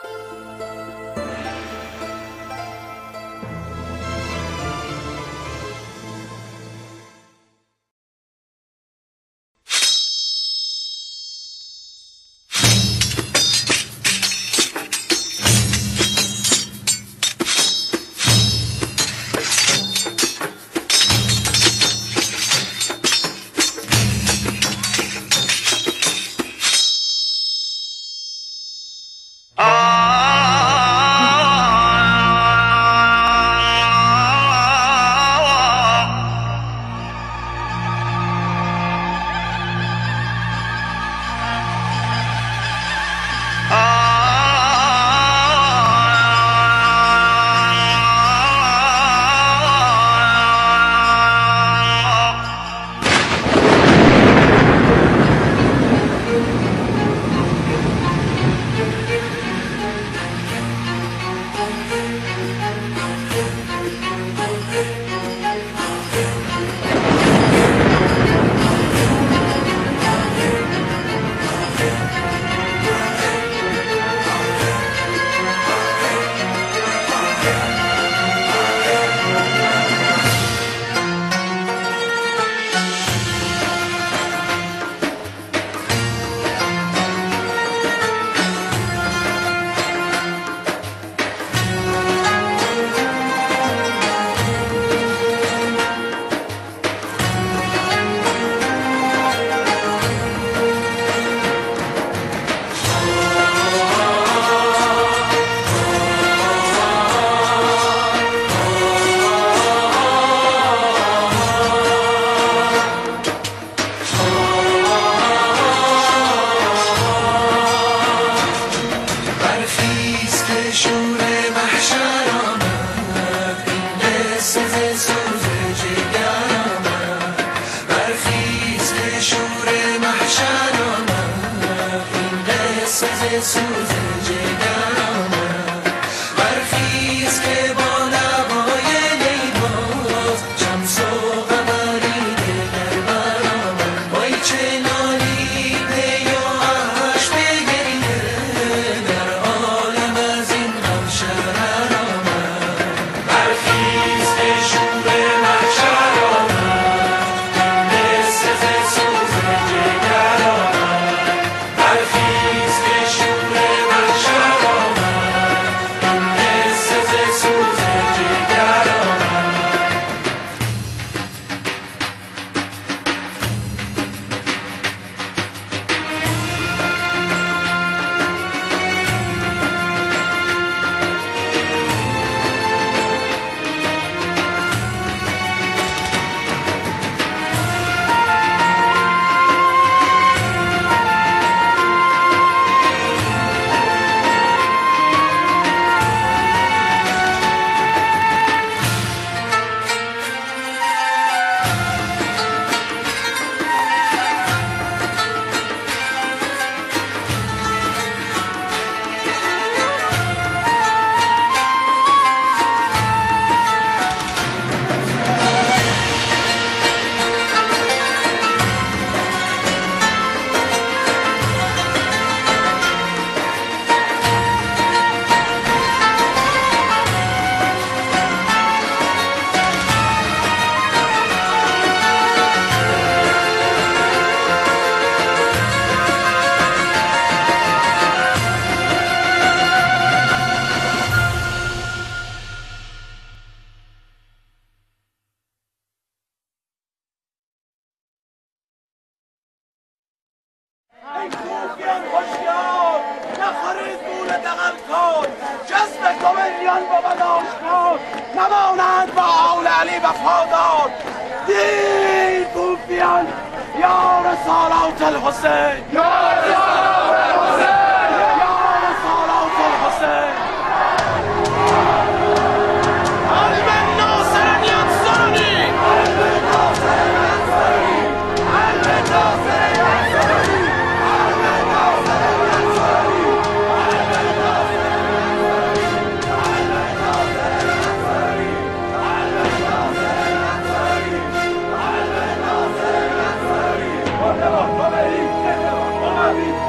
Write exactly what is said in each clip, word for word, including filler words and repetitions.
Come on, come on, come on.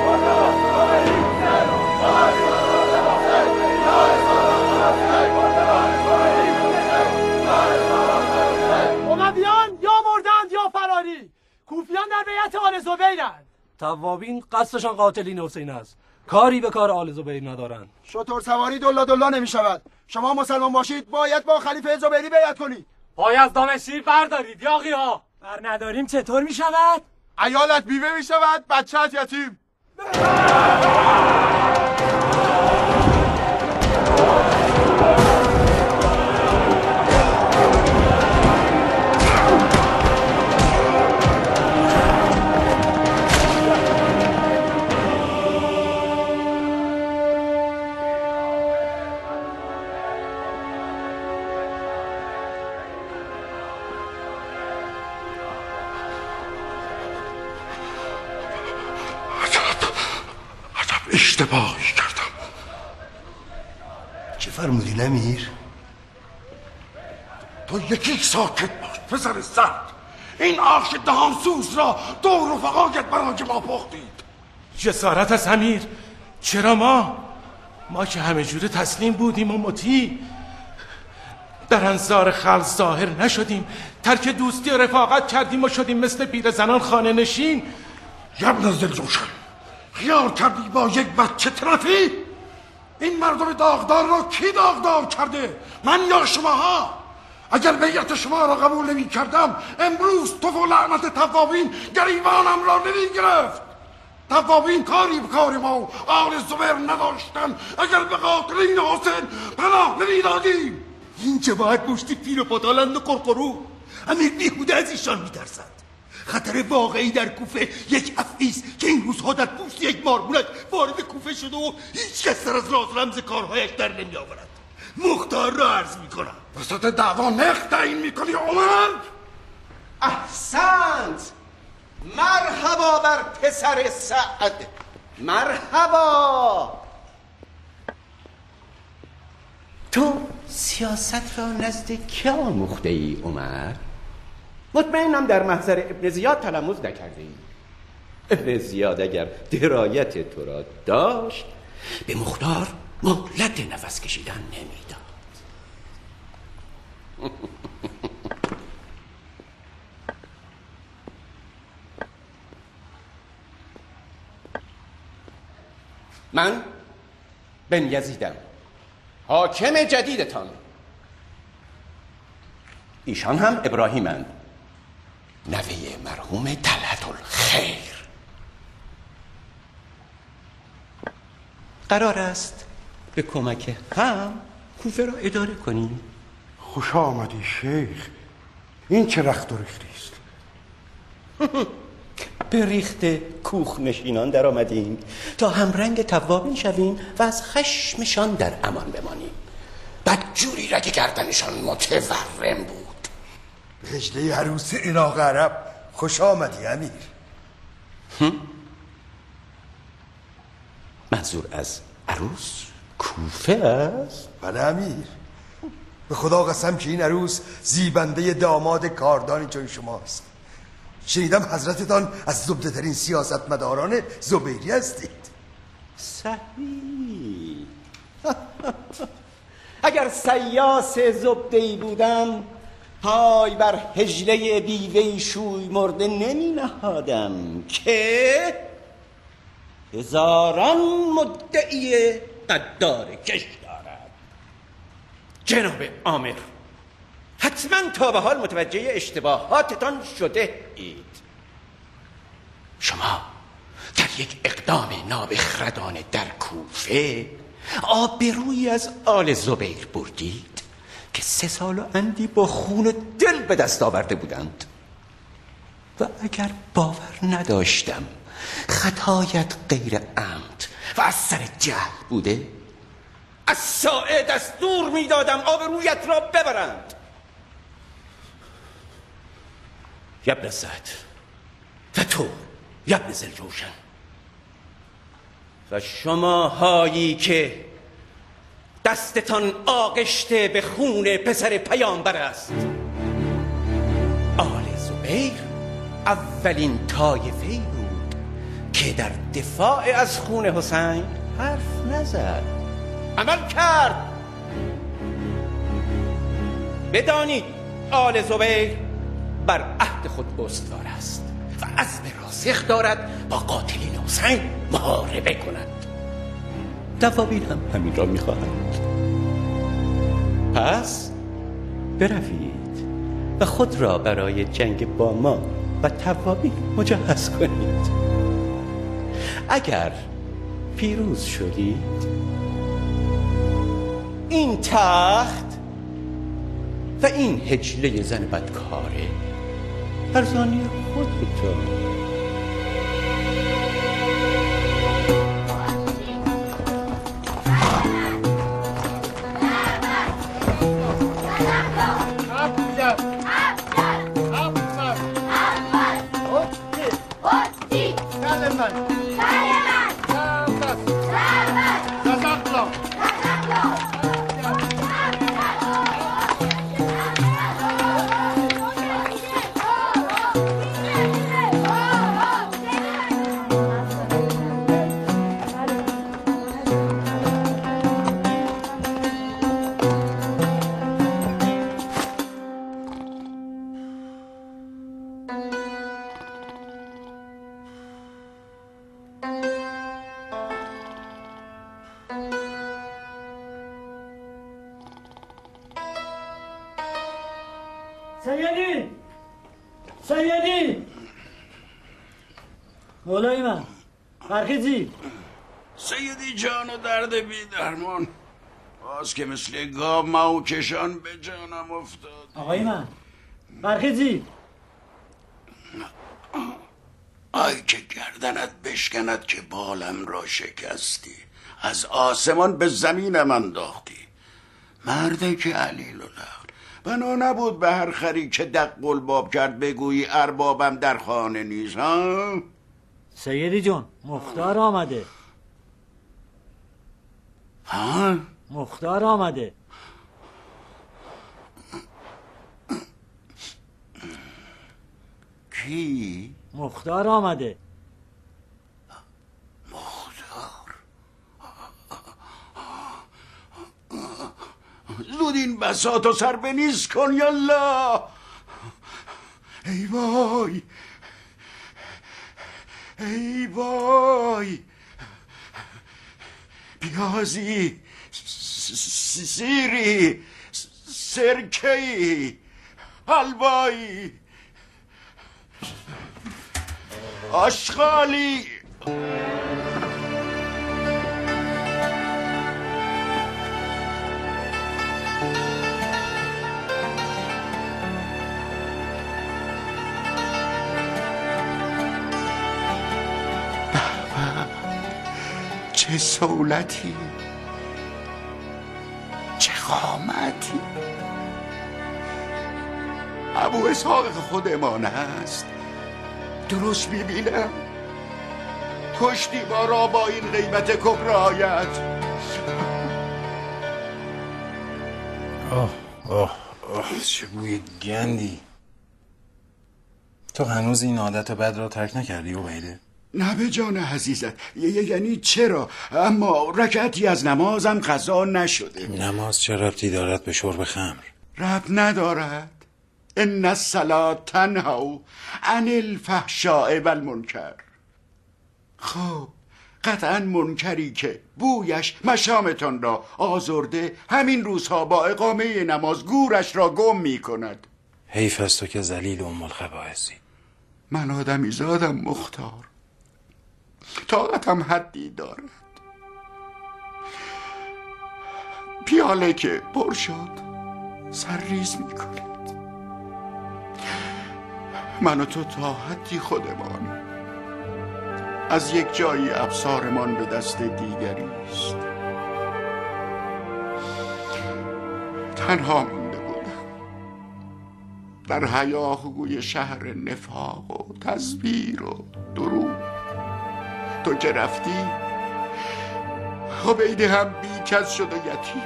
توابین قصدشان قاتلین حسین است، کاری به کار آل زبیر ندارند. شطور سواری دلا دلا نمی شود. شما مسلمان باشید باید با خلیفه زبیری بیعت کنید. پای از دام شیر بردارید یاغی ها. بر نداریم چطور می شود؟ عیالت بیوه می شود، بچه‌ت یتیم. اشتباهی کردم. چه فرمودین امیر؟ تو یکی ساکت باش پسر سعد. این آخش دهانسوز را دو رفقایت برای ما پختید. جسارت از امیر. چرا ما؟ ما که همه جوره تسلیم بودیم و مطیع، در انظار خلق ظاهر نشدیم، ترک دوستی و رفاقت کردیم و شدیم مثل پیر زنان خانه نشین. یبن ذوالجوشن، خیال کردی با یک بچه طرفی؟ این مردم داغدار را کی داغدار کرده؟ من یا شماها؟ اگر بیعت شما را قبول نمی کردم امروز تو و لعنت توابین گریبانم را نمی گرفت. توابین کاری به کار ما و آل زبیر نداشتن. اگر به قاتلین حسین پناه نمی دادیم. این که باید مشتی پیر و پتالند و قرقرو. امیر بیهوده از ایشان می ترسد. خطر واقعی در کوفه یک افعیست که این روزها در پوست یک مارگولک وارد کوفه شده و هیچ کس در از راز رمز کارهایش در نمی آورد. مختار را عرض می کنم. وسط دعوا نخ تعیین می کنی عمر؟ احسنت. مرحبا بر پسر سعد، مرحبا. تو سیاست را نزد که آموخته ای عمر؟ مطمئنم در محضر ابن زیاد تلمذ نکرده ای. ابن زیاد اگر درایت تو را داشت به مختار مهلت نفس کشیدن نمیداد. من بن یزیدم، حاکم جدیدتان. ایشان هم ابراهیمند، نوه مرحوم طلحت الخیر. قرار است به کمک هم کوفه را اداره کنیم. خوش آمدی شیخ. این چه رخت و ریختی است؟ به ریخت کوخ نشینان در آمدیم تا همرنگ توابین شویم و از خشمشان در امان بمانیم. بدجوری رگ گردنشان متورم بود. هجله عروس عراق عرب. خوش آمدی امیر. منظور از عروس کوفه است؟ بله امیر، به خدا قسم که این عروس زیبنده داماد کاردانی چون شماست. شنیدم حضرتتان از زبده ترین سیاستمداران زبیری هستید. صحیح. اگر سیاس زبده‌ای بودم پای بر هجله بیوهی شوی مرده نمی نهادم که هزاران مدعی قدار کش دارد. جناب آمر، حتما تا به حال متوجه اشتباهاتتان شده اید. شما در یک اقدام نابخردانه در کوفه آبرویی از آل زبیر بردید که سه سال و اندی با خون و دل به دست آورده بودند. و اگر باور نداشتم خطایت غیر عمد و از سر جهل بوده، از ساعه دستور میدادم آبرویت را ببرند. یبن سعد و تو یبن ذوالجوشن و شماهایی که دستتان آغشته به خون پسر پیامبر است، آل زبیر اولین طایفه‌ای بود که در دفاع از خون حسین حرف نزد، عمل کرد. بدانید آل زبیر بر عهد خود استوار است و عزم راسخ دارد با قاتلین حسین محاربه کند. دوابین هم همین را میخواهند. پس بروید و خود را برای جنگ با ما و توابین مجهز کنید. اگر پیروز شدید این تخت و این هجله زن بدکاره ارزانی خودتون. سیدی سیدی مولای من برخیزی. سیدی جان و درد بی درمان، باز که مثل گاو ماو کشان به جانم افتاد. آقای من برخیزی. آی که گردنت بشکند که بالم را شکستی، از آسمان به زمینم انداختی. مرده که علیل و لغل، بنا نبود به هر خری که دق قلباب کرد بگویی اربابم در خانه نیست. ها سیدی جون مختار آمده. ها مختار آمده. کی؟ مختار آمده. مختار؟ زود این بساط و سر به نیز کن یالله. ای وای ای وای، پیازی، سیری، سرکهی، حلوایی، آشغالی. چه سولتی، چه قامتی. ابو اسحاق خودمان است. درست میبینم کشتی ما را با این غیبت کبرایت. آه آه آه چه بوی گندی. تو هنوز این عادت بد را ترک نکردی عبیده؟ نه به جان عزیزت، یعنی چرا؟ اما رکعتی از نمازم قضا نشده. نماز چه ربطی دارد به شرب خمر؟ ربط ندارد. ان الصلاة تنهی عن الفحشاء و المنکر. خب قطعا منکری که بویش مشامتان را آزرده همین روزها با اقامه نماز گورش را گم می کند. حیف است تو که ذلیل و ام الخبائثی. من آدمی زادم مختار، طاقتم حدی دارد. پیاله که پر شد سرریز می کند. من و تو تا حدی خودمان، از یک جایی ابصارمان به دست دیگری است. تنها مونده بودم در هیاهوی شهر نفاق و تزویر و دروغ. تو که رفتی عبیده هم بیکس شد و یتیم.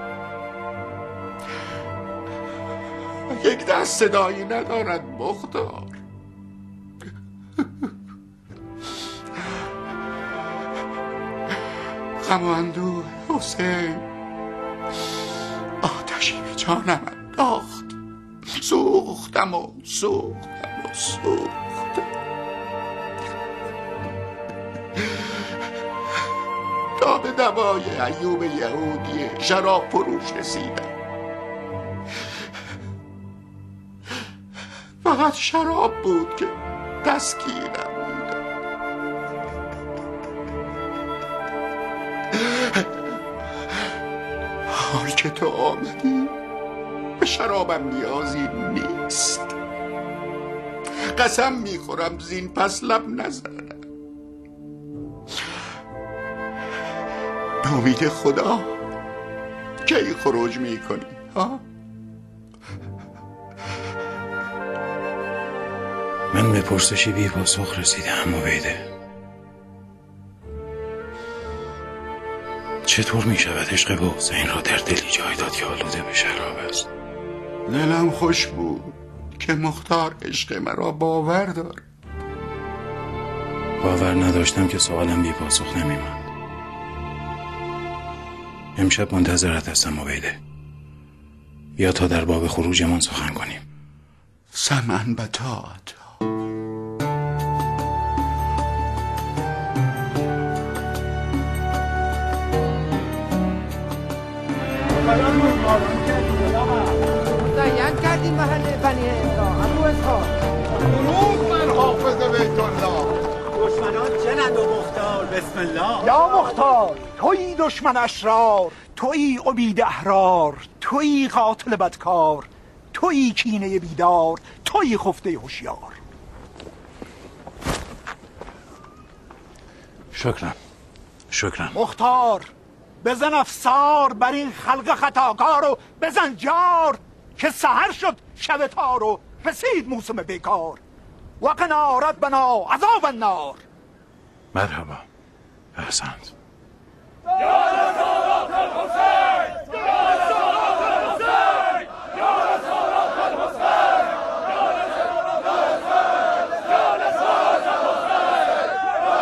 یک دست صدایی ندارد مختار. غم و اندوه حسین آتشی به جانم انداخت. سوختم و سوختم و سوختم. تا به دوای ایوب یهودی شراب فروش رسیدم. فقط شراب بود که تسکینم بود. حال که تو آمدی به شرابم نیازی نیست. قسم میخورم زین پس لب نزنم. به امید خدا کی خروج میکنی ها؟ من به پرسشی بی پاسخ رسیدم عبیده. چطور می شود عشق به حسین را در دلی جای داد که آلوده به شراب است؟ دلم خوش بود که مختار عشق مرا باور دار. باور نداشتم که سوالم بی پاسخ نمیماند. امشب منتظرت هستم عبیده. بیا تا در باب خروجمان سخن کنیم. سمعن بطاعت. مزین کردیم محل بنی اسحاق. ابو اسحاق درود بر حافظ بیت الله. دشمنان چنند و مختار بسم الله. یا مختار تویی دشمن اشرار، تویی عبید احرار، تویی قاتل بدکار، تویی کینه بیدار، تویی خفته هوشیار. شکرم شکرم. مختار بزن افسار بر این خلق خطاکار و بزن جار که سحر شد شب تار و رسید موسم بیکار. و قنا ربنا عذاب النار. مرحبا احسنت. یا رسالات الحسین، یا رسالات الحسین، یا رسالات الحسین، یا رسالات الحسین، یا رسالات الحسین، یا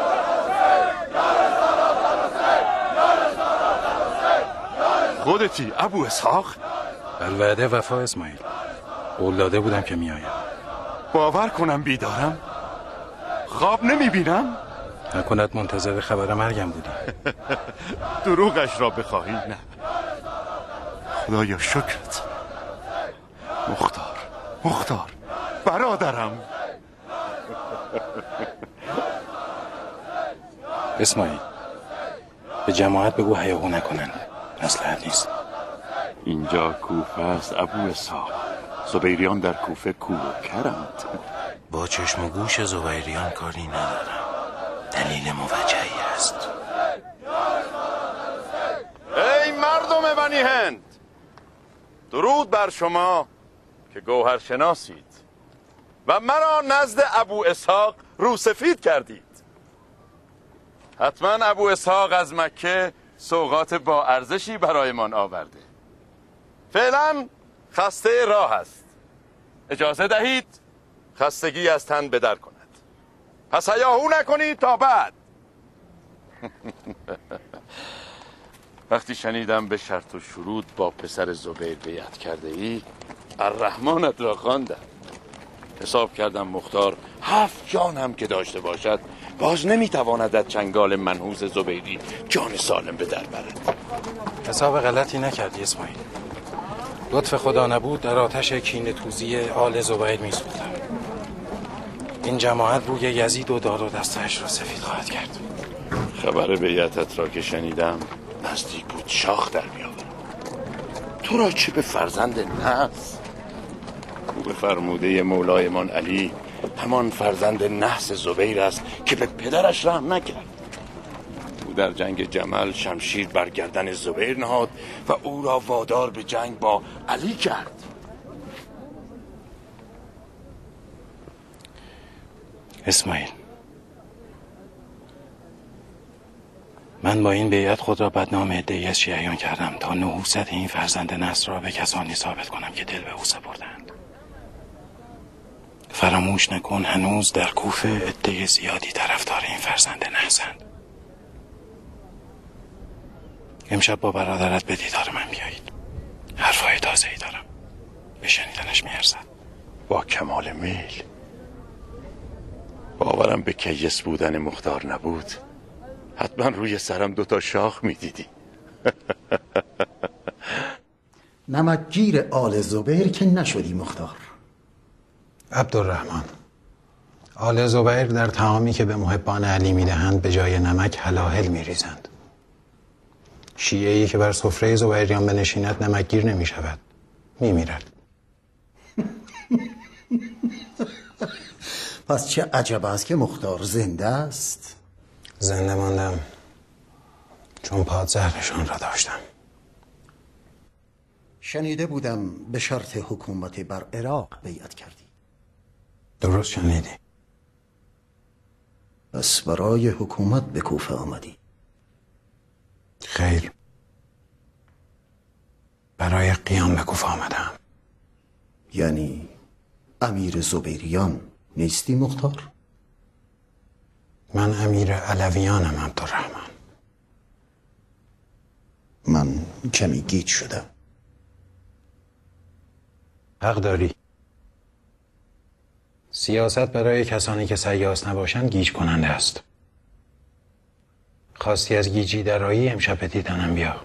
رسالات الحسین، یا رسالات الحسین. خودتی ابو اسحاق؟ الوعده وفا اسماعیل. قول داده بودم که میایم. باور کنم بیدارم؟ خواب نمیبینم؟ نکند منتظر خبر مرگم بودی. دروغش را بخواهی نه. خدایا شکرت. مختار مختار برادرم. اسماعیل به جماعت بگو هیاهو نکنند. مصلحت نیست. اینجا کوفه است ابو اسحاق. زبیریان در کوفه کوکرند. با چشم و گوش زبیریان کاری ندارم. دلیل موجهی است. ای مردم بنی هند، درود بر شما که گوهر شناسید و مرا نزد ابو اسحاق روسفید کردید. حتما ابو اسحاق از مکه سوغات با ارزشی برایمان آورده. فعلا خسته راه است. اجازه دهید خستگی از تن بدر کند. پس هیاهو نکنید تا بعد. وقتی شنیدم به شرط و شروط با پسر زبیر بیعت کرده ای، الرحمنت را خواندم. حساب کردم مختار هفت جان هم که داشته باشد باز نمیتواند از چنگال منحوس زبیری جان سالم به در برد. حساب غلطی نکردی اسماعیل. لطف خدا نبود در آتش کینه توزی آل زبیر میسوختم. این جماعت روی یزید و دار و دستش را سفید خواهد کرد. خبر بیعتت را که شنیدم نزدیک بود شاخ در بیاورم. تو را چه به فرزند نحس؟ او به فرموده مولایمان علی همان فرزند نحس زبیر است که به پدرش رحم نکرد. او در جنگ جمل شمشیر بر گردن زبیر نهاد و او را وادار به جنگ با علی کرد. اسماعیل، من با این بیعت خود را بدنام عده‌ای از شیعیان کردم تا نحوست این فرزند نصر را به کسانی ثابت کنم که دل به او سپردند. فراموش نکن هنوز در کوفه عده زیادی طرفدار این فرزند نحسند. امشب با برادرت به دیدار من بیایید. حرفای تازه‌ای دارم، به شنیدنش میارزد. با کمال میل. باورم به کیس بودن مختار نبود، حتما روی سرم دوتا شاخ میدیدی. نمکگیر آل زبیر که نشدی مختار. عبدالرحمن، آل زبیر در طعامی که به محبان علی میدهند به جای نمک هلاهل میریزند. شیعه‌ای که بر سفره زبیریان بنشیند نمکگیر نمیشود، میمیرد. پس چه عجب است که مختار زنده است؟ زنده ماندم چون پادزهرشان را داشتم. شنیده بودم به شرط حکومت بر عراق بیعت کردی. درست شنیدی. پس برای حکومت به کوفه آمدی؟ خیر، برای قیام به کوفه آمدم. یعنی امیر زبیریان نیستی مختار؟ من امیر علویانم عبدالرحمن. من کمی گیج شدم. حق داری. سیاست برای کسانی که سیاس نباشند گیج کننده است. خواستی از گیجی درایی امشب به دیدنم بیا.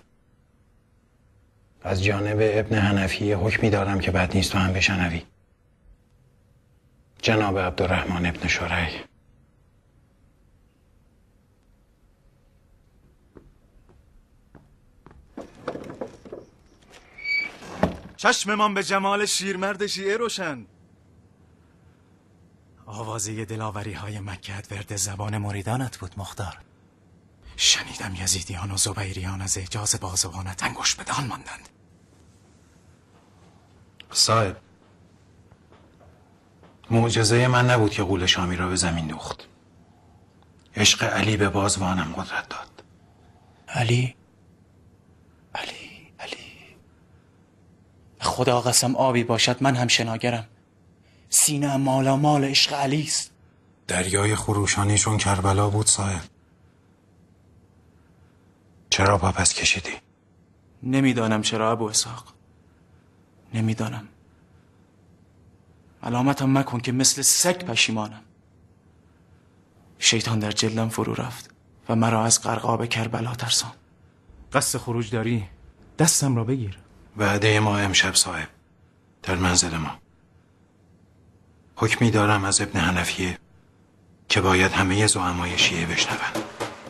از جانب ابن حنفی حکمی دارم که بد نیست تو هم بشنوی. جناب عبدالرحمن ابن شریح. چشممان به جمال شیرمرد شیعه روشن. آوازه دلاوری های مکهت ورد زبان مریدانت بود مختار. شنیدم یزیدیان و زبیریان از اعجاز بازوانت انگوش به دهان ماندند. صاحب، معجزه من نبود که غول شامی را به زمین دوخت. عشق علی به بازوانم قدرت داد. علی علی علی خدا قسم آبی باشد من هم شناگرم. سینه مالا مال عشق علی است. دریای خروشانی چون کربلا بود صاحب. چرا پا پس کشیدی؟ نمیدانم چرا ابو اسحاق، نمیدانم. علامتم مکن که مثل سگ پشیمانم. شیطان در جلدم فرو رفت و مرا از غرقاب کربلا ترسان. قصد خروج داری؟ دستم را بگیر. وعده ما امشب صاحب در منزل ما. حکمی دارم از ابن حنفیه که باید همه زعمای شیعه بشنوند.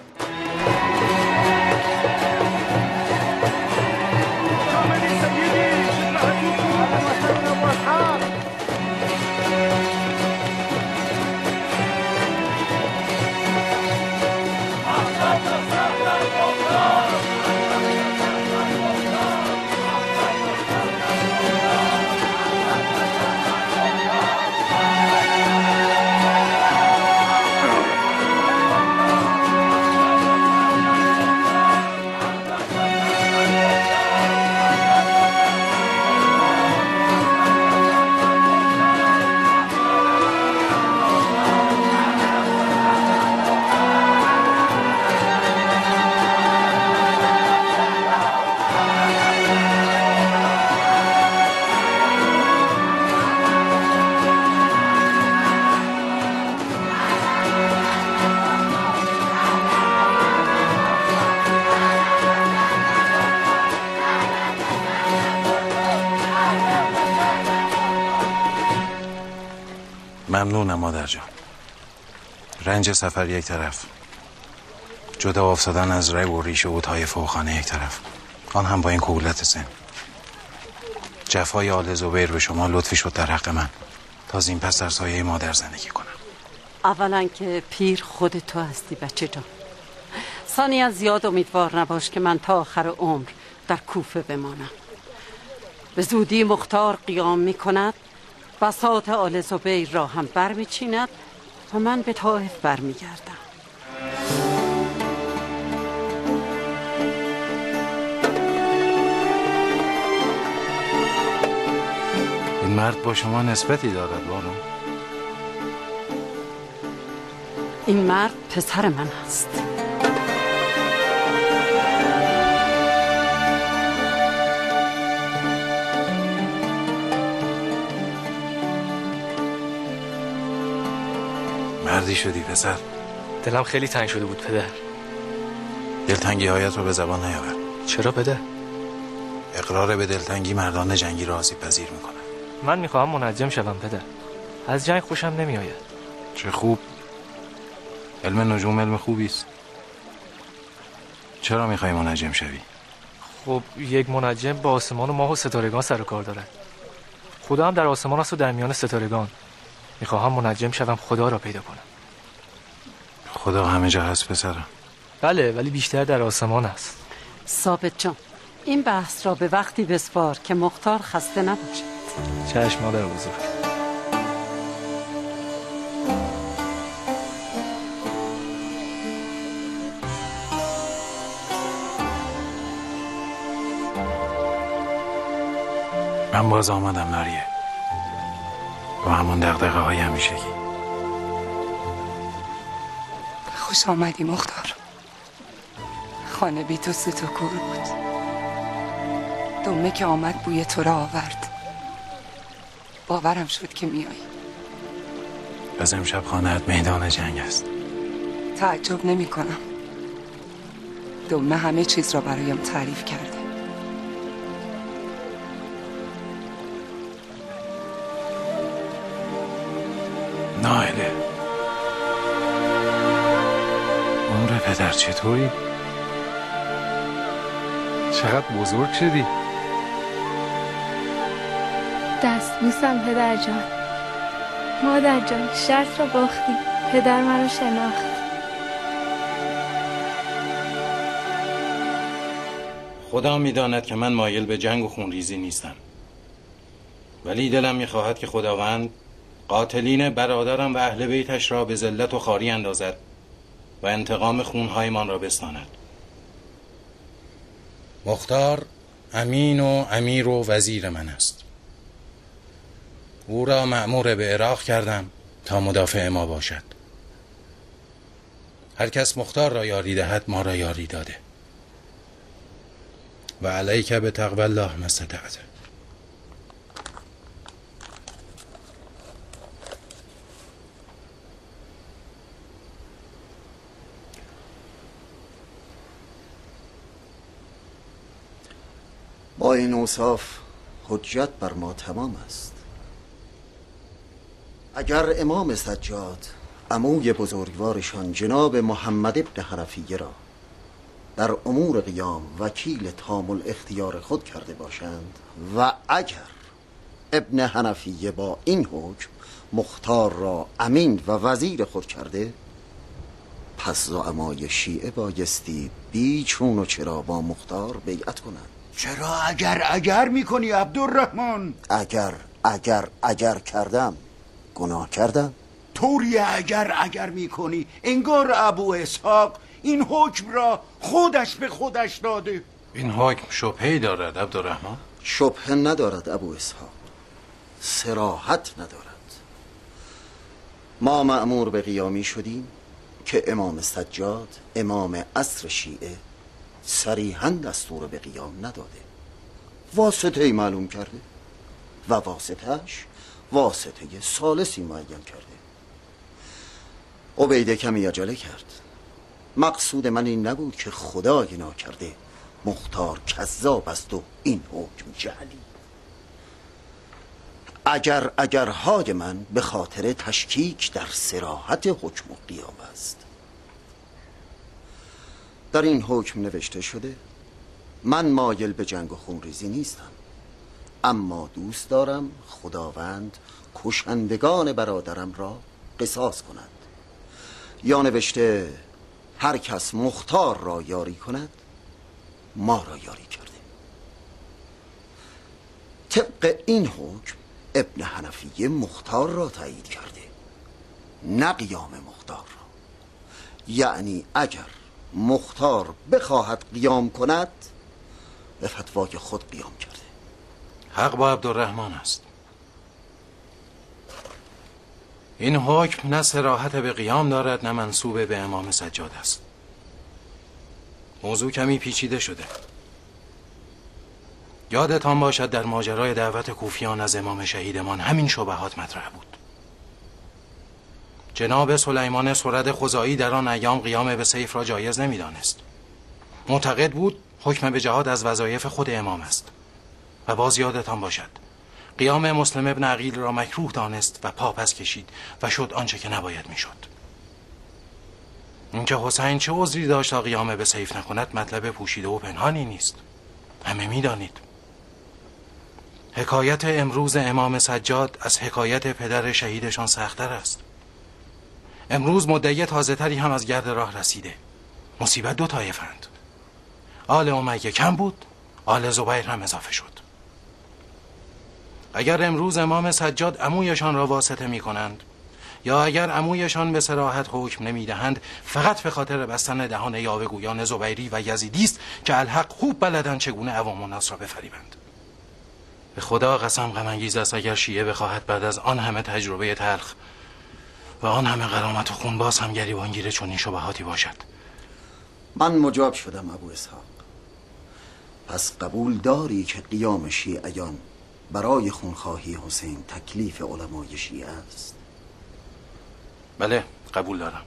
ممنونم مادر جان. رنج سفر یک طرف، جدا افتادن از رگ و ریش و عودهای فوخانه یک طرف، آن هم با این کهولت سن. جفای آل زبیر به شما لطفی شد در حق من تا از این پس در سایه مادر زندگی کنم. اولا که پیر خود تو هستی بچه جان. ثانیا زیاد امیدوار نباش که من تا آخر عمر در کوفه بمانم. به زودی مختار قیام می کند، بساط آل زبیر را هم بر می چیند و من به طائف بر می گردم. این مرد با شما نسبتی دارد بانو؟ این مرد پسر من است. مردی شدی پسر. دلم خیلی تنگ شده بود پدر. دلتنگی هایت رو به زبان نیاور. چرا پدر؟ اقرار به دلتنگی مردان جنگی را آسیب پذیر میکنه. من میخواهم منجم شوم پدر. از جنگ خوشم نمیآید. چه خوب. علم نجوم علم خوبی است. چرا میخوای منجم شوی؟ خب یک منجم با آسمان و ماه و ستارگان سر و کار دارد. خدا هم در آسمان است و در میان ستارگان. میخواهم منجم شوم خدا را پیدا کنم. خدا همه جا هست پسرم. بله ولی بیشتر در آسمان است. ثابت جان این بحث را به وقتی بسپار که مختار خسته نباشد. چشم مادر بزرگ. من باز آمدم ناریه، با همون دغدغه های همیشگی. خوش آمدی مختار. خانه بی تو ست و کور بود. دمه که آمد بوی تو را آورد. باورم شد که میایی. از امشب خانه‌ات میدان جنگ است. تعجب نمی کنم. دمه همه چیز را برایم تعریف کرده. نایله، عمر پدر چطوری؟ چقدر بزرگ شدی؟ دستبوسم پدر جان. مادر جان شرط را باختی. پدر مرا شناخت. خدا میداند که من مایل به جنگ و خونریزی نیستم، ولی دلم میخواهد که خداوند قاتلین برادرم و اهل بیتش را به ذلت و خواری اندازد و انتقام خونهایمان را بستاند. مختار امین و امیر و وزیر من است. او را مأمور به عراق کردم تا مدافع ما باشد. هر کس مختار را یاری دهد ما را یاری داده. و علیک به تقوی الله ما استطعت. با این اوصاف حجت بر ما تمام است. اگر امام سجاد عموی بزرگوارشان جناب محمد ابن حنفیه را در امور قیام وکیل تام الاختیار خود کرده باشند و اگر ابن حنفیه با این حکم مختار را امین و وزیر خود کرده، پس زعمای شیعه بایستی بی چون و چرا با مختار بیعت کنند. چرا اگر اگر میکنی عبدالرحمن؟ اگر اگر اگر کردم گناه کردم؟ طوری اگر اگر میکنی انگار ابو اسحاق این حکم را خودش به خودش داده. این حکم شبهه‌ای دارد عبدالرحمن؟ شبهه ندارد ابو اسحاق، صراحت ندارد. ما مأمور به قیامی شدیم که امام سجاد امام عصر شیعه صریحاً دستور به قیام نداده، واسطه ای معلوم کرده و واسطهش واسطه ثالثی معین کرده. عبیده کمی عجله کرد. مقصود من این نبود که خدای ناکرده مختار کذاب است و این حکم جعلی. اگر اگرهای من به خاطر تشکیک در صراحت حکم و قیام است. در این حکم نوشته شده من مایل به جنگ و خونریزی نیستم، اما دوست دارم خداوند کشندگان برادرم را قصاص کند. یا نوشته هر کس مختار را یاری کند ما را یاری کرده. طبق این حکم ابن حنفیه مختار را تایید کرده، نه قیام مختار را. یعنی اگر مختار بخواهد قیام کند به فتوای خود قیام کرده. حق با عبدالرحمن است. این حکم نه صراحت به قیام دارد نه منسوب به امام سجاد است. موضوع کمی پیچیده شده. یادتان باشد در ماجرای دعوت کوفیان از امام شهیدمان همین شبهات مطرح بود. جناب سلیمان سرد خزاعی در آن ایام قیام به سیف را جایز نمی‌دانست. معتقد بود حکم به جهاد از وظایف خود امام است و باز یادتان باشد قیام مسلم ابن عقیل را مکروه دانست و پا پس کشید و شد آنچه که نباید میشد. اینکه حسین چه عذری داشت تا قیام به سیف نکند مطلب پوشیده و پنهانی نیست، همه میدانید. حکایت امروز امام سجاد از حکایت پدر شهیدشان سخت‌تر است. امروز مدعی تازه تری هم از گرد راه رسیده. مصیبت دو طایفند. آل امیه کم بود، آل زبیر هم اضافه شد. اگر امروز امام سجاد عمویشان را واسطه می کنند یا اگر عمویشان به صراحت حکم نمی دهند فقط به خاطر بستن دهان یاوه‌گویان زبیری و یزیدی است که الحق خوب بلدند چگونه عوام الناس را بفریبند. به خدا قسم غم انگیز است اگر شیعه بخواهد بعد از آن همه تجربه تلخ و آن همه غرامت و خون باز هم گریبانگیر چنین شبهاتی باشد. من مجاب شدم ابو اسحاق. پس قبول داری که قیام شیعیان برای خونخواهی حسین تکلیف علمای شیعه است؟ بله قبول دارم.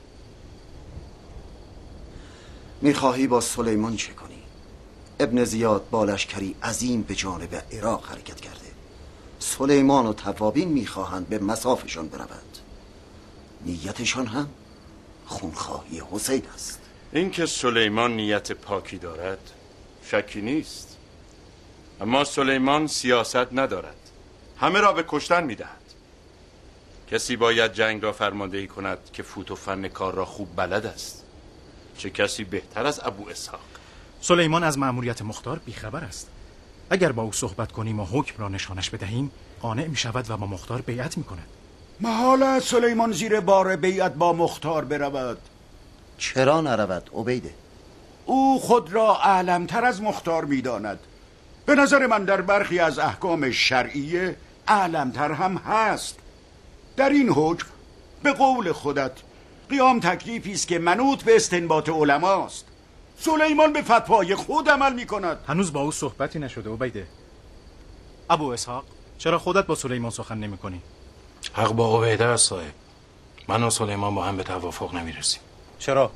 میخواهی با سلیمان چه کنی؟ ابن زیاد با لشکری عظیم به جانب عراق حرکت کرده. سلیمان و توابین میخواهند به مصافشان بروند. نیتشان هم خونخواهی حسین است. اینکه سلیمان نیت پاکی دارد شکی نیست، اما سلیمان سیاست ندارد، همه را به کشتن میدهد. کسی باید جنگ را فرماندهی کند که فوت و فن کار را خوب بلد است. چه کسی بهتر از ابو اسحاق؟ سلیمان از مأموریت مختار بیخبر است. اگر با او صحبت کنیم و حکم را نشانش بدهیم قانع می شود و با مختار بیعت می کند. محال است سلیمان زیر بار بیعت با مختار برود. چرا نرود عبیده؟ او خود را اعلمتر از مختار می داند. به نظر من در برخی از احکام شرعیه اعلمتر هم هست. در این حکم به قول خودت قیام تکلیفی است که منوط به استنباط علماست. سلیمان به فتوای خود عمل می کند. هنوز با او صحبتی نشده عبیده. ابو اسحاق چرا خودت با سلیمان سخن نمی کنی؟ حق با عبیده است صاحب. من و سلیمان با هم به توافق نمی رسیم. چرا؟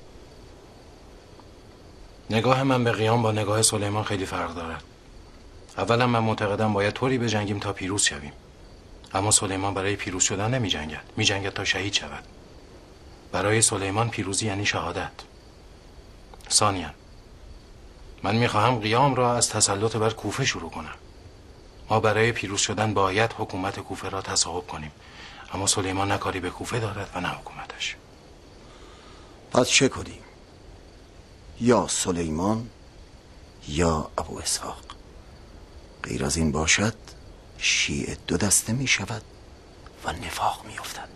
نگاه من به قیام با نگاه سلیمان خیلی فرق دارد. اولا من معتقدم باید طوری بجنگیم تا پیروز شویم، اما سلیمان برای پیروز شدن نمی جنگد، می جنگد تا شهید شود. برای سلیمان پیروزی یعنی شهادت. ثانیاً من می خواهم قیام را از تسلط بر کوفه شروع کنم. ما برای پیروز شدن باید حکومت کوفه را تصاحب کنیم، اما سلیمان نه کاری به کوفه دارد و نه حکومتش. پس چه کنیم؟ یا سلیمان یا ابو اسحاق. غیر از این باشد شیعه دو دسته می شود و نفاق می افتد.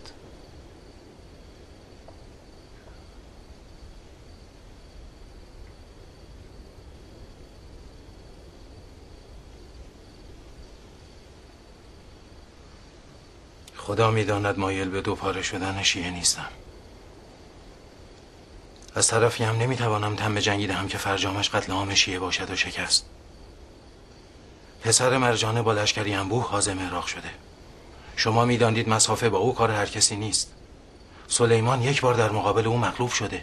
خدا می داند مایل به دو پاره شدن شیعه نیستم. از طرفی هم نمی توانم تن به جنگی دهم که فرجامش قتل عام شیعه باشد و شکست. پسر مرجانه با لشکری انبوه حازم عراق شده. شما می دانید مسافه با او کار هر کسی نیست. سلیمان یک بار در مقابل او مغلوب شده.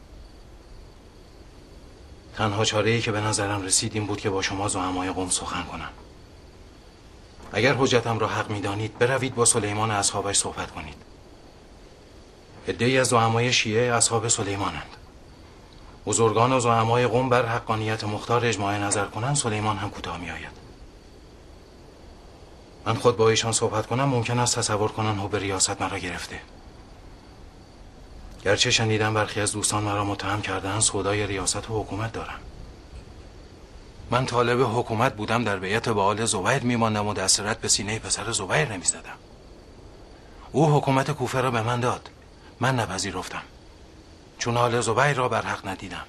تنها چاره‌ای که به نظرم رسید این بود که با شما زعمای قوم سخن کنم. اگر حجتم را حق می دانید بروید با سلیمان و اصحابش صحبت کنید. عده‌ای از زعمای شیعه اصحاب سلیمانند. بزرگان و زعمای قوم بر حقانیت مختار اجماع نظر کنند، سلیمان هم کوتاه می آید. من خود با ایشان صحبت کنم ممکن است تصور کنن حب ریاست مرا گرفته. گرچه شنیدم برخی از دوستان مرا متهم کردن سودای ریاست و حکومت دارم. من طالب حکومت بودم در بیعت با آل زبیر میماندم و دست رد به سینه پسر زبیر نمیزدم. او حکومت کوفه را به من داد، من نپذیرفتم چون آل زبیر را بر حق ندیدم.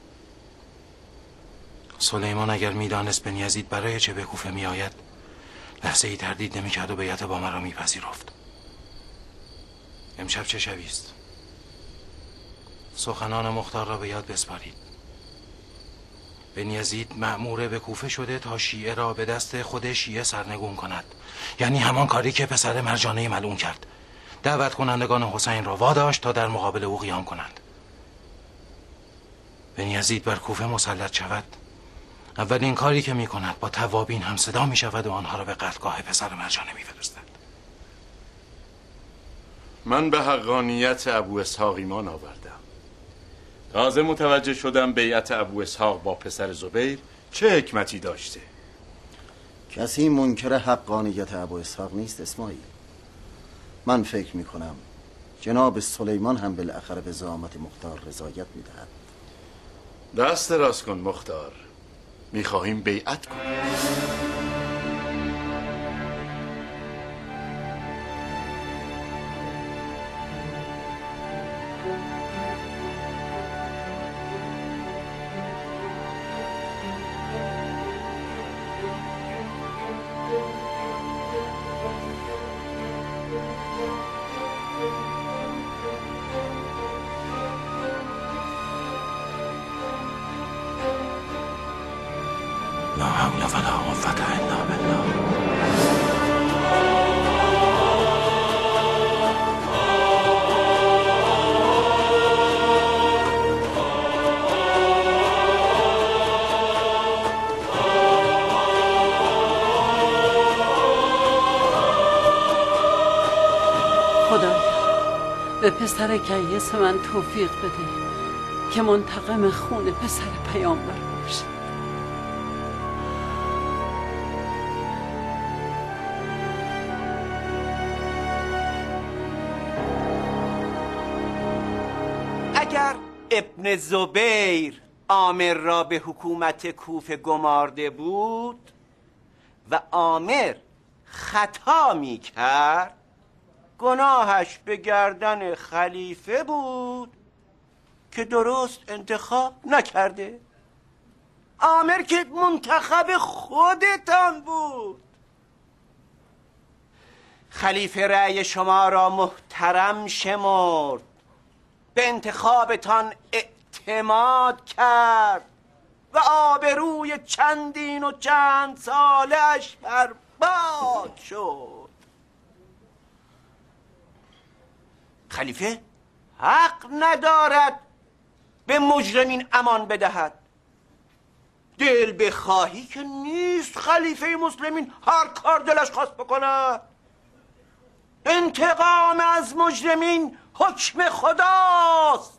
سلیمان اگر میدانست بن یزید برای چه به کوفه میآید لحظه ای تردید نمیکرد و بیعت با مرا میپذیرفت. امشب چه شبی است؟ سخنان مختار را به یاد بسپارید. بن یزید مأمور به کوفه شده تا شیعه را به دست خود شیعه سرنگون کند، یعنی همان کاری که پسر مرجانه ملعون کرد. دعوت کنندگان حسین را واداشت تا در مقابل او قیام کنند. بن یزید بر کوفه مسلط شود، اولین کاری که می کند با توابین هم صدا می شود و آنها را به قتلگاه پسر مرجانه می فرستد. من به حقانیت ابو اسحاق ایمان آوردم. تازه متوجه شدم بیعت ابو اسحاق با پسر زبیر چه حکمتی داشته. کسی منکر حقانیت ابو اسحاق نیست اسماعیل. من فکر می کنم جناب سلیمان هم بالاخره به زعامت مختار رضایت می دهد. دست راست کن مختار، می خواهیم بیعت کنیم. لا حول ولا قوة الا بالله. خدایا به پسر کیس من توفیق بده که منتقم خون پسر پیامبر باشه. اگر ابن زبیر عامر را به حکومت کوفه گمارده بود و عامر خطا می کرد، گناهش به گردن خلیفه بود که درست انتخاب نکرده. عامر که منتخب خودتان بود. خلیفه رأی شما را محترم شمرد، به انتخابتان اعتماد کرد و آبروی چندین و چند سالش برباد شد. خلیفه حق ندارد به مجرمین امان بدهد. دل بخواهی که نیست خلیفه مسلمین هر کار دلش خواست بکند. انتقام از مجرمین حکم خداست.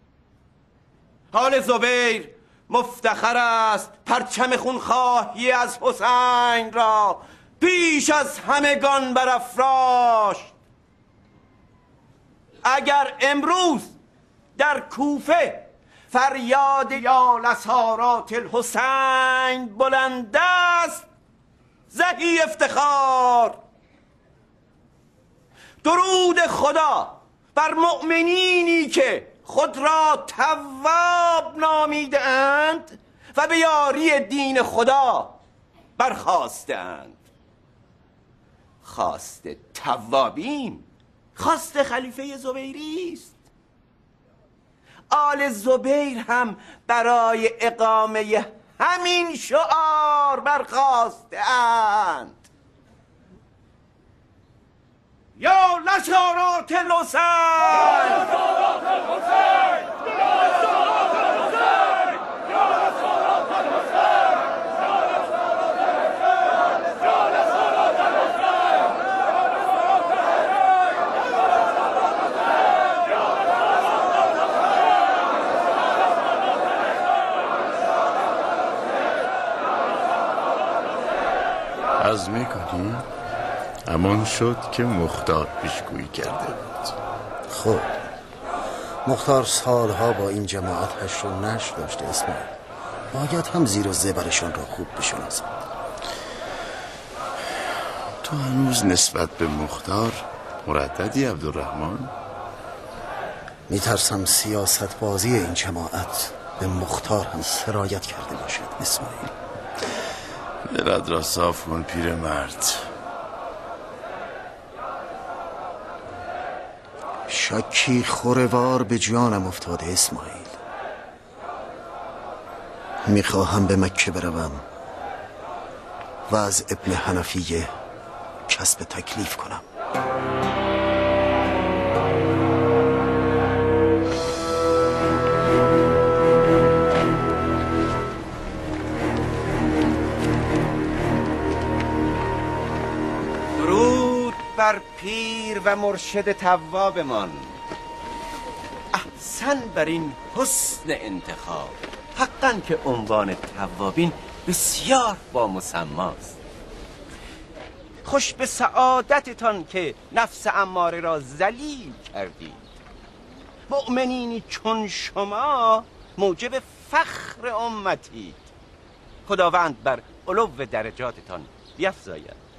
آل زبیر مفتخر است پرچم خونخواهی از حسین را پیش از همگان برافراشت. اگر امروز در کوفه فریاد یا لسارات الحسین بلند است، زهی افتخار. درود خدا بر مؤمنینی که خود را تواب نامیده اند و به یاری دین خدا برخاستند. خواست توابین خواست خلیفه زبیری است. آل زبیر هم برای اقامه همین شعار برخاستند. یا لشارات الحسین، یا لشارات الحسین، یا لشارات الحسین، یا لشارات الحسین، یا لشارات الحسین، عزم میکنی؟ همان شد که مختار پیشگویی کرده بود. خب مختار سالها با این جماعت هشت و نشر داشته اسماعیل، باید هم زیر و زبرشان را خوب بشناسد. تو هنوز نسبت به مختار مرددی عبدالرحمن؟ میترسم سیاست بازی این جماعت به مختار هم سرایت کرده باشد اسماعیل. دلت را صاف کن پیرمرد. شکی خوروار به جانم افتاده اسماعیل. میخواهم به مکه بروم و از ابن حنفیه کسب تکلیف کنم. بر پیر و مرشد توابمان. احسن بر این حسن انتخاب. حقا که عنوان توابین بسیار با مسماست. خوش به سعادتتان که نفس اماره را ذلیل کردید. مؤمنینی چون شما موجب فخر امتید. خداوند بر علو درجاتتان بیفزاید.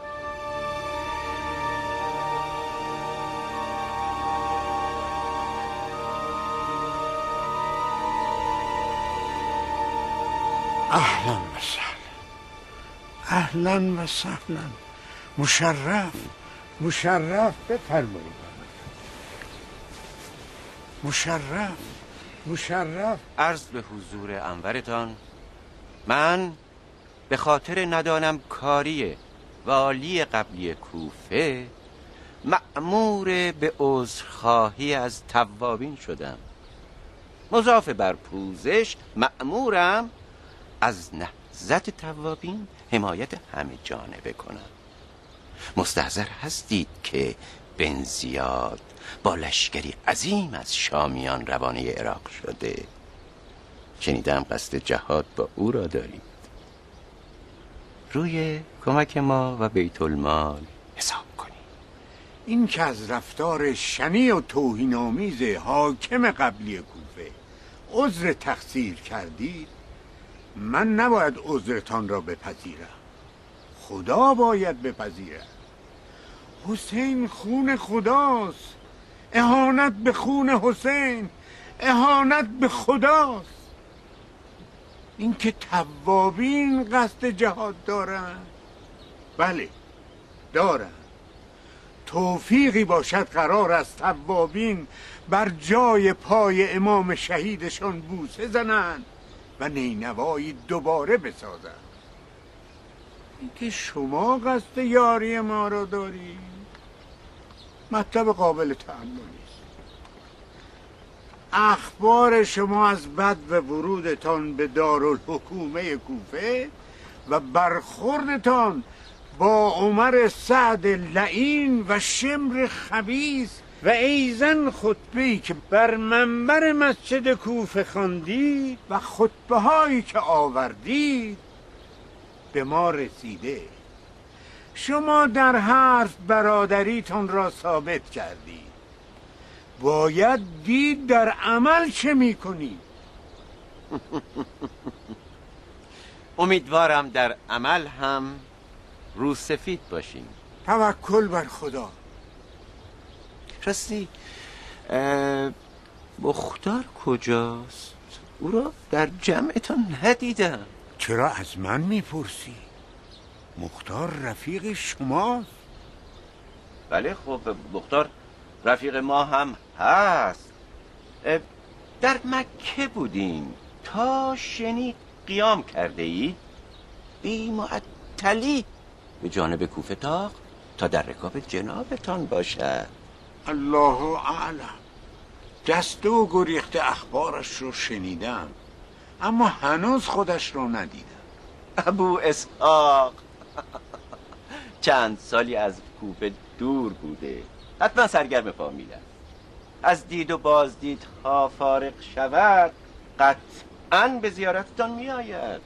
اهلا و سهلا، اهلا و سهلا، مشرف مشرف بفرمایید. مشرف مشرف. عرض به حضور انورتان، من به خاطر ندانم کاری والی قبلی کوفه مأمور به عذرخواهی از توابین شدم. مضاف بر پوزش مأمورم از نهضت توابین حمایت همه جانبه کنم. مستحضر هستید که بن زیاد با لشکری عظیم از شامیان روانه عراق شده. شنیدم قصد جهاد با او را دارید. روی کمک ما و بیت المال حساب کنید. این که از رفتار شنی و توهین‌آمیز حاکم قبلی کوفه عذر تقصیر کردید، من نباید عذرتان را بپذیرم، خدا باید بپذیرد. حسین خون خداست، اهانت به خون حسین اهانت به خداست. اینکه توابین قصد جهاد دارن، بله دارن. توفیقی باشد قرار است توابین بر جای پای امام شهیدشان بوسه زنند و نینوایی دوباره بسازند. اینکه شما قصد یاری ما را دارید مطلب قابل تأملی است. اخبار شما از بد و ورودتان به دارالحکومه کوفه و برخوردتان با عمر سعد لعین و شمر خبیث و ایزن خطبه‌ای که بر منبر مسجد کوفه خواندید و خطبه هایی که آوردید به ما رسیده. شما در حرف برادریتان را ثابت کردید، باید دید در عمل چه میکنید. امیدوارم در عمل هم رو سفید باشیم. توکل بر خدا. راستی مختار کجاست؟ او را در جمعتان ندیدم. چرا از من میپرسی؟ مختار رفیق شماست. بله خب مختار رفیق ما هم هست. در مکه بودیم تا شنید قیام کرده اید بی معطلی به جانب کوفه تاخت تا در رکاب جنابتان باشد. الله اعلم. جسته و گریخته اخبارش رو شنیدم، اما هنوز خودش رو ندیدم. ابو اسحاق چند سالی از کوفه دور بوده، حتما سرگرم فامیل است. از دید و بازدید ها فارغ شود قطعاً به زیارتتان می آید.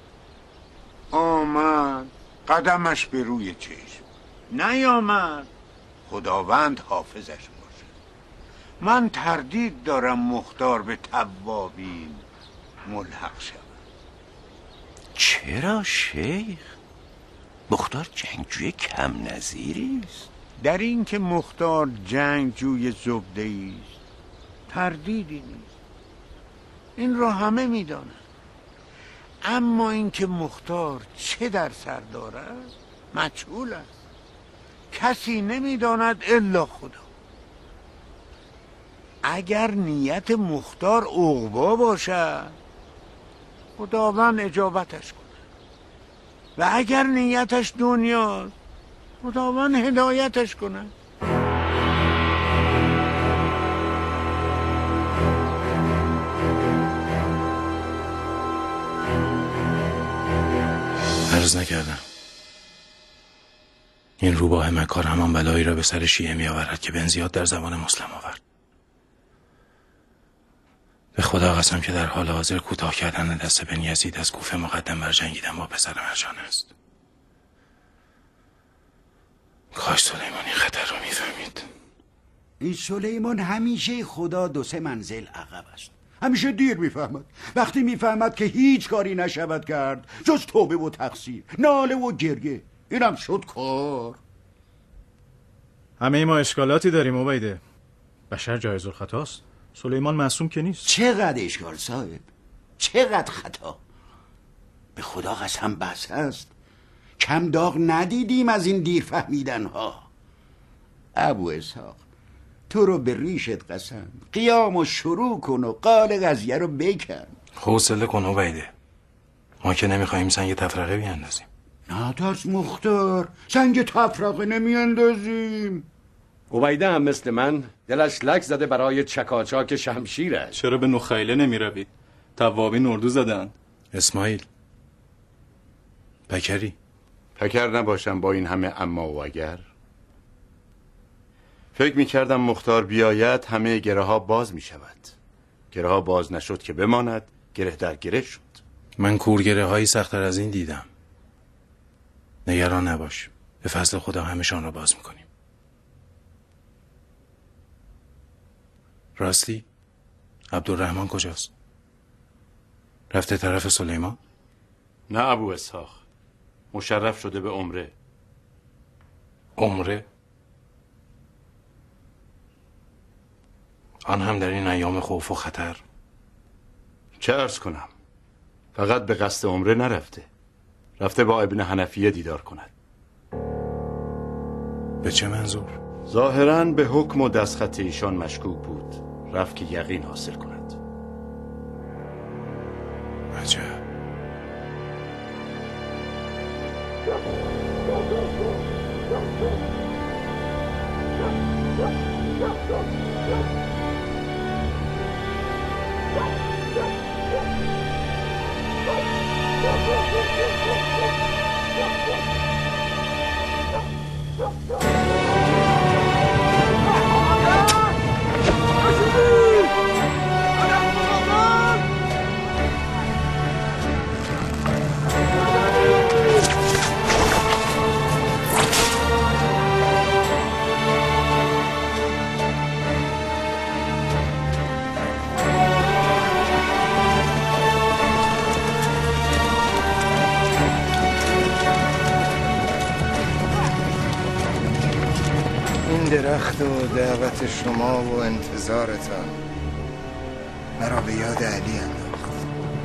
آمد قدمش به روی چشم، نیامد خداوند حافظش باشه. من تردید دارم مختار به توابین ملحق شود. چرا شیخ؟ مختار جنگجوی کم نظیری است. در این که مختار جنگجوی زبده‌ای است تردیدی نیست، این را همه می‌دانند. اما این که مختار چه در سر دارد مجهول است، کسی نمی‌داند الا خدا. اگر نیت مختار عقبا باشد خداوند اجابتش کند و اگر نیتش دنیاست خداوند هدایتش کند. عرض نکردم این روباه مکار همان بلایی را به سر شیعه می آورد که بن زیاد در زمان مسلم آورد. به خدا قسم که در حال حاضر کوتاه کردن دست بن یزید از کوفه مقدم بر جنگیدن با پسر مرجان است. کاش سلیمان این خطر رو میفهمید. این سلیمان همیشه خدا دو سه منزل عقب است. همیشه دیر میفهمد. وقتی میفهمد که هیچ کاری نشود کرد جز توبه و تقصیر، ناله و گریه، اینم شد کار. همه ما اشکالاتی داریم عبیده. بشر جایز الخطاست. سلیمان معصوم که نیست. چقدر اشکال صاحب، چقدر خطا. به خدا قسم بس است. کم داغ ندیدیم از این دیر فهمیدن ها. ابو اسحاق، تو رو به ریشت قسم، قیام و شروع کن و قال قضیه رو بکن. حوصله کن عبیده، ما که نمیخواییم سنگ تفرقه بیاندازیم. ناترس مختار، سنگ تفرقه نمیاندازیم. عبیده هم مثل من دلش لک زده برای چکاچاک شمشیره. چرا به نخیله نمی روید؟ توابین اردو زدن. اسماعیل، پکری پکر نباشم با این همه اما و اگر. فکر می کردم مختار بیاید همه گره ها باز می شود. گره ها باز نشد که بماند، گره در گره شد. من کورگره هایی سخت‌تر از این دیدم. نگران نباش، به فضل خدا همشان را باز میکنیم. راستی عبدالرحمن کجاست؟ رفته طرف سلیمان؟ نه ابو اسحاق، مشرف شده به عمره. عمره؟ آن هم در این ایام خوف و خطر؟ چه عرض کنم، فقط به قصد عمره نرفته، رفته با ابن حنفیه دیدار کند. به چه منظور؟ ظاهراً به حکم و دستخط ایشان مشکوک بود، رفت که یقین حاصل کند. عجب. درخت و دعوت شما و انتظارتان مرا به یاد علی انداخت.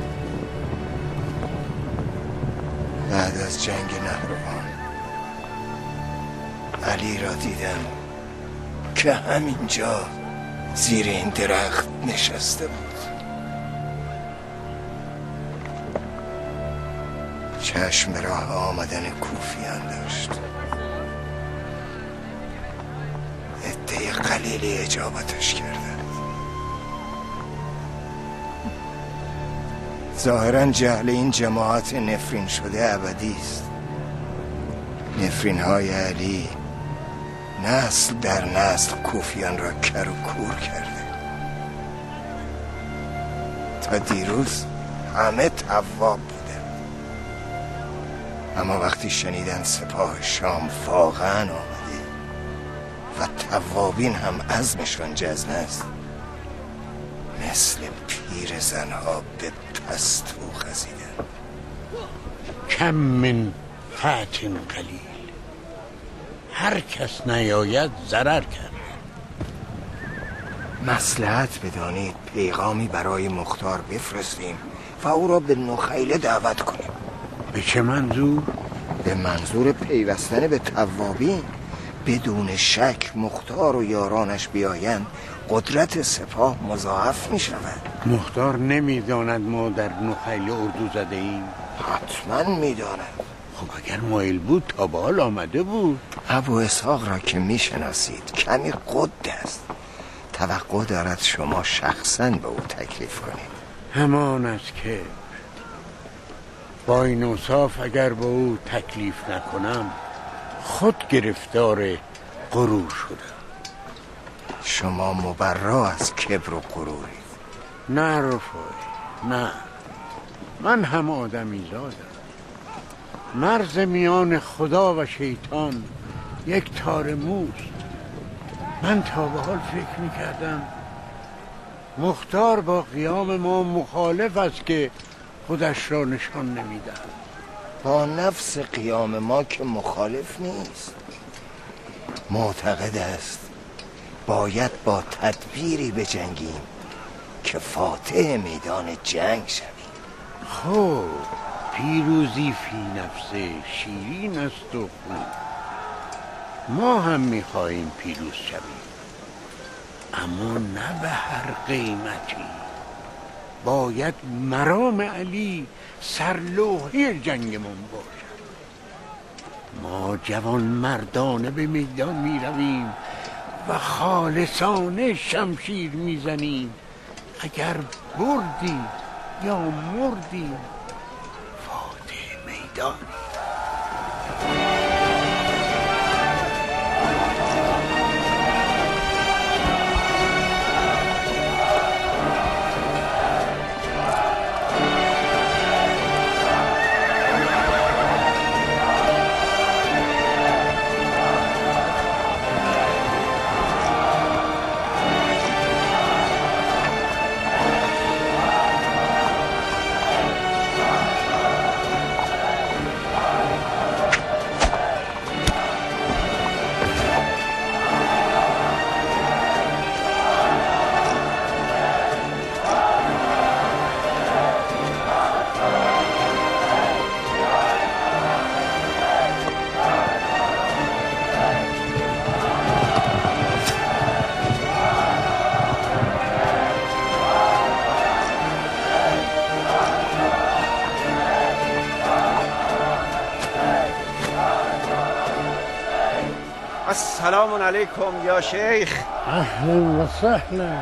بعد از جنگ نهروان علی را دیدم که همینجا زیر این درخت نشسته بود. چشم راه آمدن کوفیان داشت. عده قلیلی اجابتش کردند. ظاهرا جهل این جماعت نفرین شده ابدی است. نفرین های علی نسل در نسل کوفیان را کر و کور کرده. تا دیروز همه تواب بودن، اما وقتی شنیدن سپاه شام واقعا آمده و توابین هم عزمشان جزم است، مثل پیر زنها به پستو خزیدن. کم من فات قلیل، هر کس نیاید ضرر کرد. مصلحت بدانید پیغامی برای مختار بفرستیم و او را به نخیله دعوت کنیم. به چه منظور؟ به منظور پیوستن به توابین. بدون شک مختار و یارانش بیایند قدرت سپاه مضاعف می شود. مختار نمی داند ما در نخیله اردو زده ایم؟ حتما می داند. خب اگر مایل بود تا به حال آمده بود. ابو اسحاق را که می شناسید کمی قد است. توقع دارد شما شخصا به او تکلیف کنید. همان است که با این اوصاف اگر به او تکلیف نکنم خود گرفتار غرور شدم. شما مبرا از کبر و غرورید. نه رفای، نه، من هم آدمی زادم. مرز میان خدا و شیطان یک تار موست. من تا به حال فکر میکردم مختار با قیام ما مخالف است که خودش را نشان نمیدهد. با نفس قیام ما که مخالف نیست، معتقد است باید با تدبیری بجنگیم که فاتح میدان جنگ شویم. خب پیروزی فی نفسه شیرین است و خوب. ما هم میخواهیم پیروز شویم، اما نه به هر قیمتی. باید مرام علی سرلوحه جنگمون باشد. ما جوان مردانه به میدان میرویم و خالصانه شمشیر میزنیم. اگر بردیم یا مردیم فاتح میدان. السلام علیکم یا شیخ. اهلا و سهلا.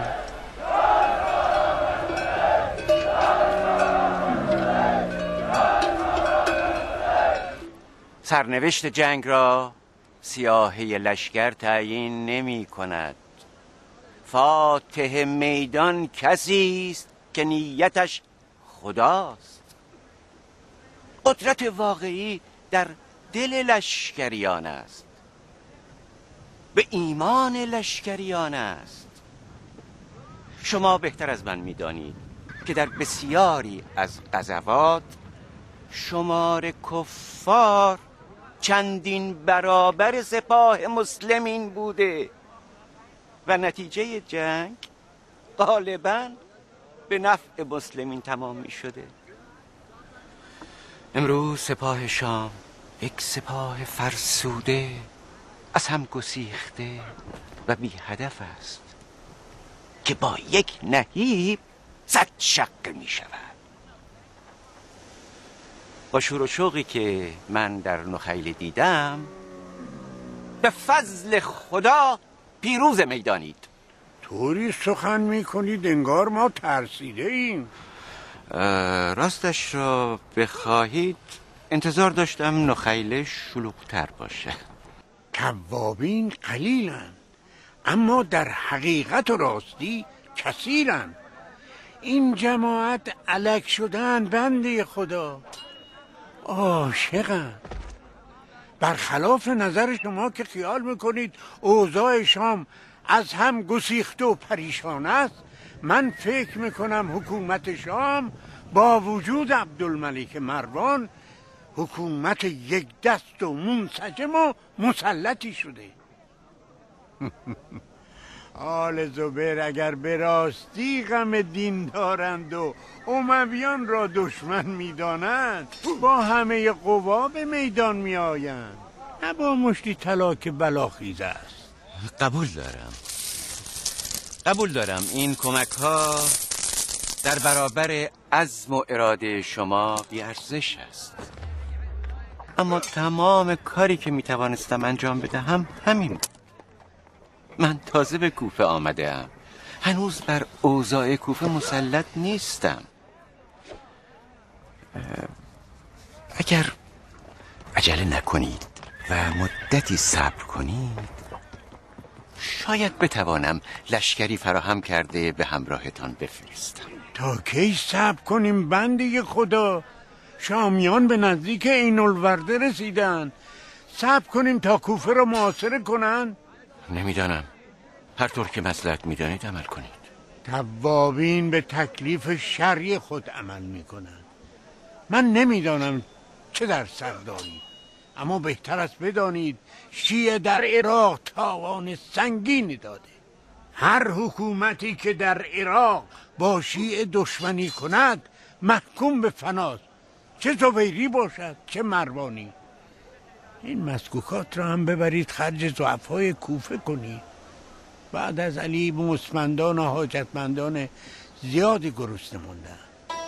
سرنوشت جنگ را سیاهه لشکر تعیین نمی کند. فاتح میدان کسی است که نیتش خداست. قدرت واقعی در دل لشکریان است، به ایمان لشکریان است. شما بهتر از من میدانید که در بسیاری از غزوات شمار کفار چندین برابر سپاه مسلمین بوده و نتیجه جنگ غالباً به نفع مسلمین تمام می شده. امروز سپاه شام یک سپاه فرسوده، از هم گسیخته و بی هدف است که با یک نهیب صد شق می شود. با شور و شوقی که من در نخیل دیدم، به فضل خدا پیروز میدانید. طوری سخن می کنید انگار ما ترسیده ایم. راستش را بخواهید انتظار داشتم نخیل شلوغ‌تر باشه. کوابین قلیلند اما در حقیقت و راستی کثیرند. این جماعت الک شدن بنده خدا، عاشقند. برخلاف نظر شما که خیال میکنید اوضاع شام از هم گسیخته و پریشان است، من فکر میکنم حکومت شام با وجود عبدالملک مروان حکومت یک دست و منسجم و مسلطی شده. آل زبیر اگر به راستی غم دین دارند و امویان را دشمن میدانند، با همه قوا به میدان می آیند، نه با مشتی طلا که بلاخیز است. قبول دارم قبول دارم این کمک ها در برابر عزم و اراده شما بی ارزش است، اما تمام کاری که می توانستم انجام بدهم همین بود. من تازه به کوفه آمده ام، هنوز بر اوضاع کوفه مسلط نیستم. اگر عجله نکنید و مدتی صبر کنید شاید بتوانم لشکری فراهم کرده به همراهتان بفرستم. تا کی صبر کنیم بنده خدا؟ شامیان به نزدیک عین الورده رسیدن. صبر کنیم تا کوفه را محاصره کنن؟ نمیدانم، هر طور که مصلحت میدانید عمل کنید. توابین به تکلیف شرعی خود عمل میکنن. من نمیدانم چه در سر دارید، اما بهتر است بدانید شیعه در عراق تاوان سنگینی داده. هر حکومتی که در عراق با شیعه دشمنی کند محکوم به فناست، چه زبیری باشد چه مروانی. این مسکوکات را هم ببرید خرج ضعفای کوفه کنید. بعد از علی مستمندان و حاجتمندان زیادی گرسنه ماندن.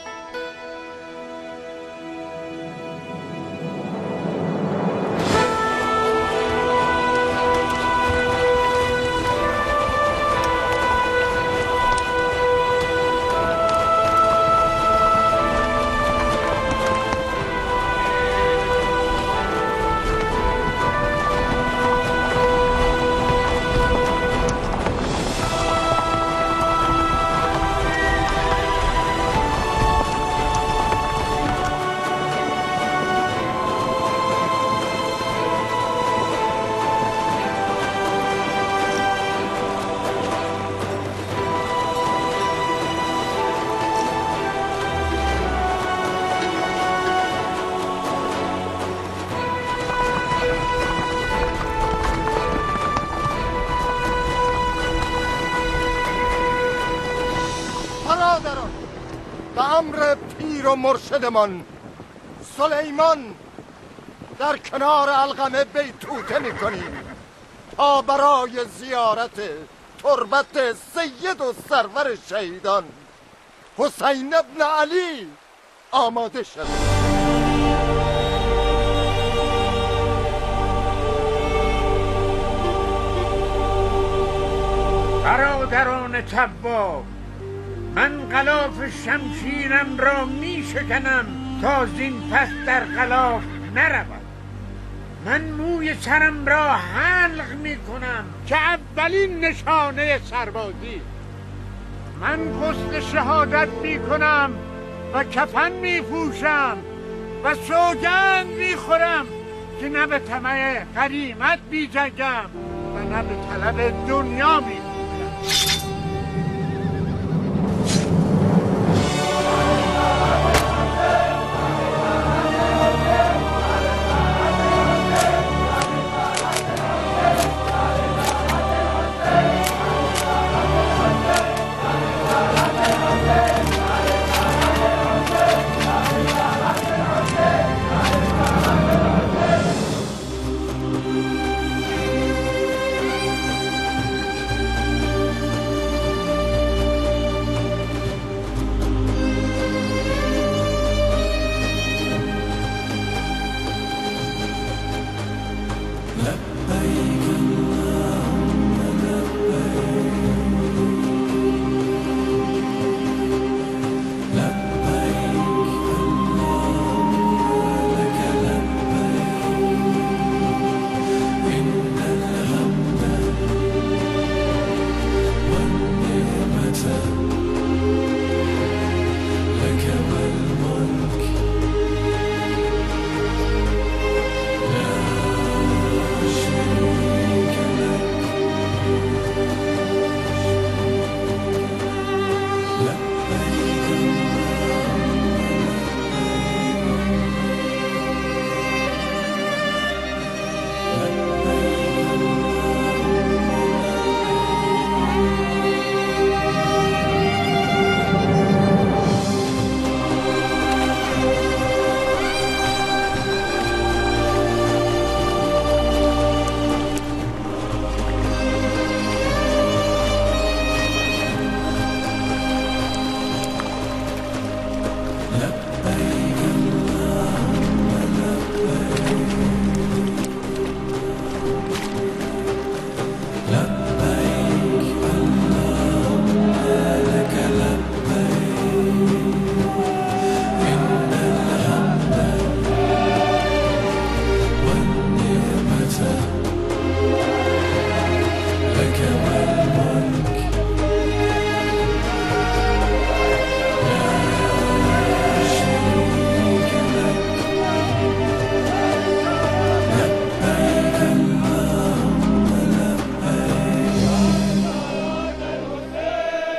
مرشدمان سلیمان در کنار علقمه بیتوته میکنیم تا برای زیارت تربت سید و سرور شهیدان حسین ابن علی آماده شد. برادران تواب، من غلاف شمشیرم را می شکنم تا زین پس در غلاف نرود. من موی سرم را حلق می کنم که اولین نشانه سربازی. من غسل شهادت می کنم و کفن می پوشم و سوگند می خورم که نه به طمع غنیمت می جنگم و نه به طلب دنیا می پوشم.